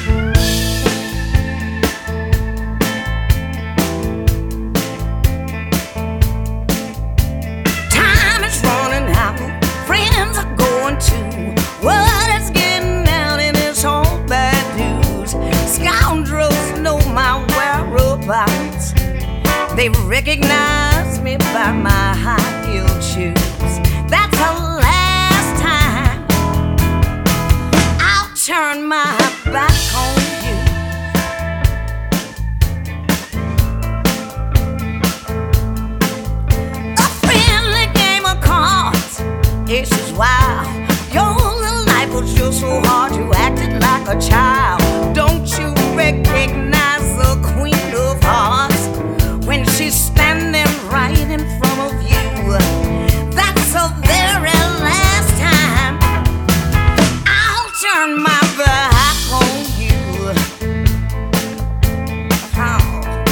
Time is running out, friends are going too. Word is getting out and it's all bad news. Scoundrels know my whereabouts. They recognize me by my high-heeled shoes. That's the last time I'll turn my back on you. A friendly game of cards, ace is wild. Your little life was just so hard, you acted like a child. Don't you recognize the Queen of Hearts when she's standing right in front of you? That's the very last time I'll turn my back on you. Oh.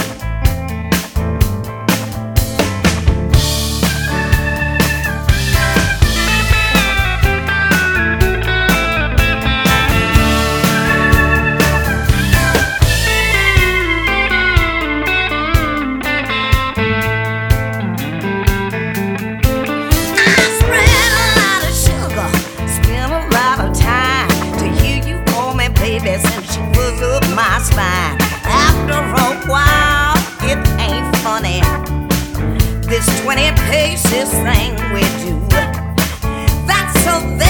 Since she was up my spine. After a while, it ain't funny, this 20 paces thing we do. That's so